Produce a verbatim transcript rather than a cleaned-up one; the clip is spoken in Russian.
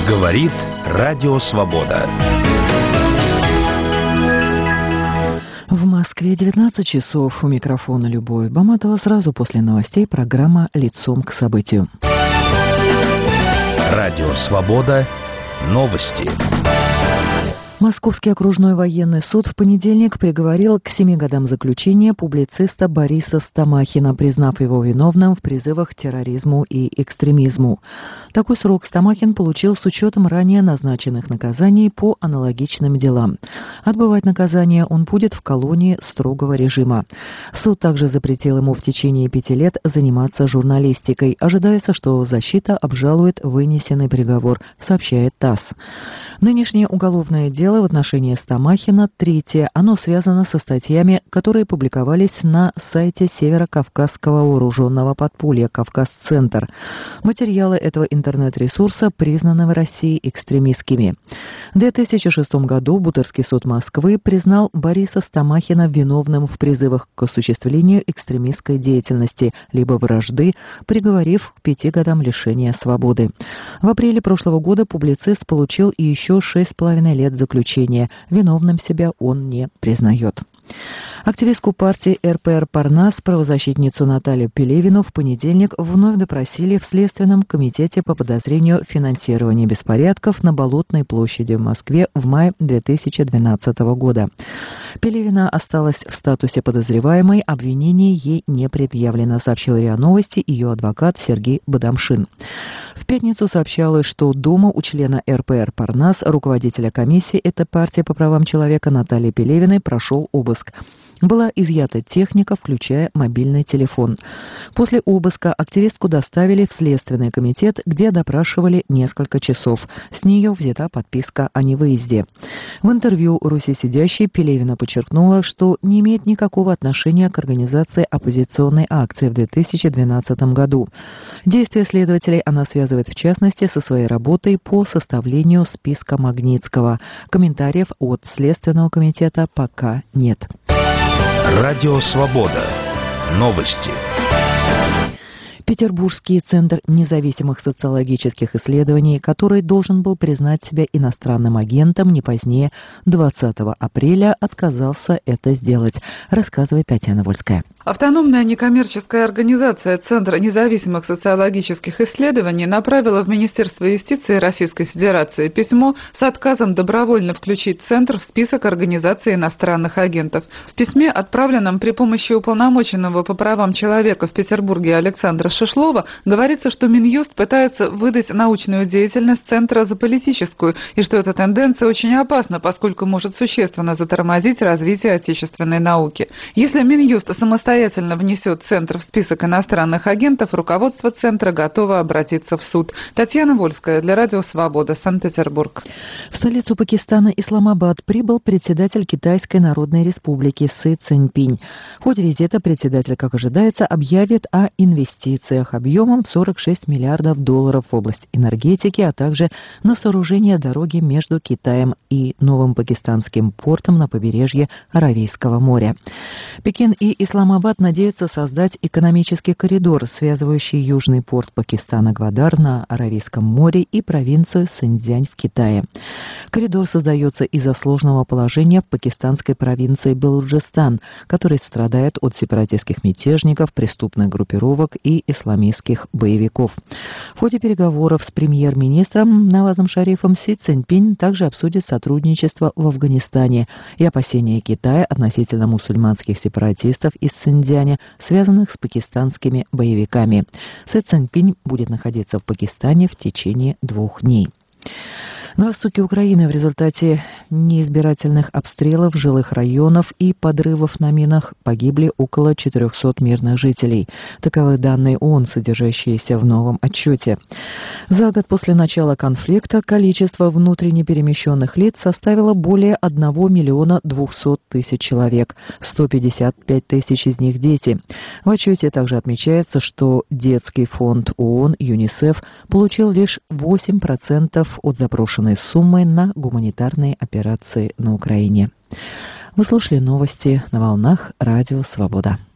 Говорит Радио Свобода. В Москве девятнадцать часов. У микрофона Любовь Баматова. Сразу после новостей программа «Лицом к событию». Радио Свобода. Новости. Московский окружной военный суд в понедельник приговорил к семи годам заключения публициста Бориса Стамахина, признав его виновным в призывах к терроризму и экстремизму. Такой срок Стамахин получил с учетом ранее назначенных наказаний по аналогичным делам. Отбывать наказание он будет в колонии строгого режима. Суд также запретил ему в течение пяти лет заниматься журналистикой. Ожидается, что защита обжалует вынесенный приговор, сообщает ТАСС. Нынешнее уголовное дело в отношении Стамахина третье. Оно связано со статьями, которые публиковались на сайте Северо-Кавказского вооруженного подполья «Кавказ-Центр». Материалы этого интернет-ресурса признаны в России экстремистскими. В две тысячи шестом году Бутырский суд Москвы признал Бориса Стамахина виновным в призывах к осуществлению экстремистской деятельности либо вражды, приговорив к пяти годам лишения свободы. В апреле прошлого года публицист получил и еще шесть с половиной лет заключения. Виновным себя он не признает. Активистку партии эр пэ эр «Парнас», правозащитницу Наталью Пелевину, в понедельник вновь допросили в Следственном комитете по подозрению в финансировании беспорядков на Болотной площади в Москве в мае две тысячи двенадцатого года. Пелевина осталась в статусе подозреваемой, обвинение ей не предъявлено, сообщил РИА Новости ее адвокат Сергей Бадамшин. В пятницу сообщалось, что дома у члена эр пэ эр «Парнас», руководителя комиссии этой партии по правам человека Натальи Пелевиной, прошел обыск. Была изъята техника, включая мобильный телефон. После обыска активистку доставили в Следственный комитет, где допрашивали несколько часов. С нее взята подписка о невыезде. В интервью «Руси сидящей» Пелевина подчеркнула, что не имеет никакого отношения к организации оппозиционной акции в две тысячи двенадцатом году. Действия следователей она связывает в частности со своей работой по составлению списка Магнитского. Комментариев от Следственного комитета пока нет. Радио Свобода. Новости. Петербургский центр независимых социологических исследований, который должен был признать себя иностранным агентом не позднее двадцатого апреля, отказался это сделать, рассказывает Татьяна Вольская. Автономная некоммерческая организация Центр независимых социологических исследований направила в Министерство юстиции Российской Федерации письмо с отказом добровольно включить Центр в список организаций иностранных агентов. В письме, отправленном при помощи уполномоченного по правам человека в Петербурге Александра Шишлова, говорится, что Минюст пытается выдать научную деятельность Центра за политическую, и что эта тенденция очень опасна, поскольку может существенно затормозить развитие отечественной науки. Если Минюст самостоятельно внесет Центр в список иностранных агентов, руководство Центра готово обратиться в суд. Татьяна Вольская для Радио Свобода, Санкт-Петербург. В столицу Пакистана, Исламабад, прибыл председатель Китайской Народной Республики Си Цзиньпинь. В ходе визита председатель, как ожидается, объявит о инвестициях объемом в сорок шесть миллиардов долларов в область энергетики, а также на сооружение дороги между Китаем и новым пакистанским портом на побережье Аравийского моря. Пекин и Исламабад надеются создать экономический коридор, связывающий южный порт Пакистана Гвадар на Аравийском море и провинцию Синьцзянь в Китае. Коридор создается из-за сложного положения в пакистанской провинции Балуджистан, который страдает от сепаратистских мятежников, преступных группировок и исламистских боевиков. В ходе переговоров с премьер-министром Навазом Шарифом Си Цзиньпинь также обсудит сотрудничество в Афганистане и опасения Китая относительно мусульманских сепаратистов из Синьцзяня, связанных с пакистанскими боевиками. Си Цзиньпинь будет находиться в Пакистане в течение двух дней. На востоке Украины в результате неизбирательных обстрелов жилых районов и подрывов на минах погибли около четырехсот мирных жителей. Таковы данные ООН, содержащиеся в новом отчете. За год после начала конфликта количество внутренне перемещенных лиц составило более одного миллиона двухсот тысяч человек, сто пятьдесят пять тысяч из них дети. В отчете также отмечается, что детский фонд ООН ЮНИСЕФ получил лишь восемь процентов от запрошенной суммы на гуманитарные операции на Украине. Вы слушали новости на волнах Радио Свобода.